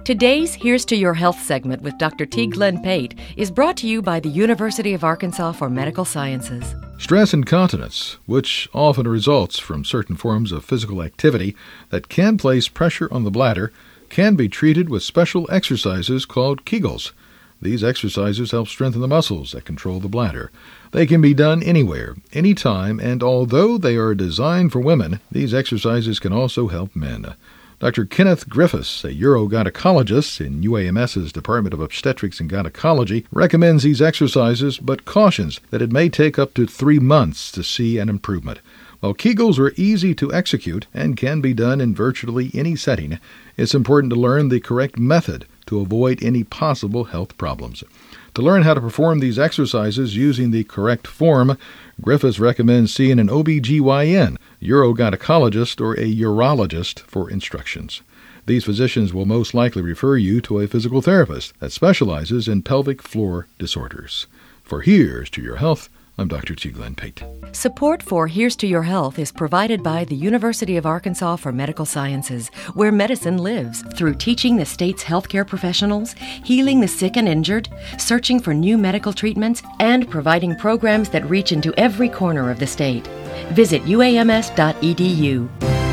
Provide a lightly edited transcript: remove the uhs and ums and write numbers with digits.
Today's Here's to Your Health segment with Dr. T. Glenn Pate is brought to you by the University of Arkansas for Medical Sciences. Stress incontinence, which often results from certain forms of physical activity that can place pressure on the bladder, can be treated with special exercises called Kegels. These exercises help strengthen the muscles that control the bladder. They can be done anywhere, anytime, and although they are designed for women, these exercises can also help men. Dr. Kenneth Griffiths, a urogynecologist in UAMS's Department of Obstetrics and Gynecology, recommends these exercises but cautions that it may take up to 3 months to see an improvement. While Kegels are easy to execute and can be done in virtually any setting, it's important to learn the correct method to avoid any possible health problems. To learn how to perform these exercises using the correct form, Griffiths recommends seeing an OBGYN, urogynecologist, or a urologist for instructions. These physicians will most likely refer you to a physical therapist that specializes in pelvic floor disorders. For Here's to Your Health, I'm Dr. T. Glenn Pate. Support for Here's to Your Health is provided by the University of Arkansas for Medical Sciences, where medicine lives, through teaching the state's healthcare professionals, healing the sick and injured, searching for new medical treatments, and providing programs that reach into every corner of the state. Visit uams.edu.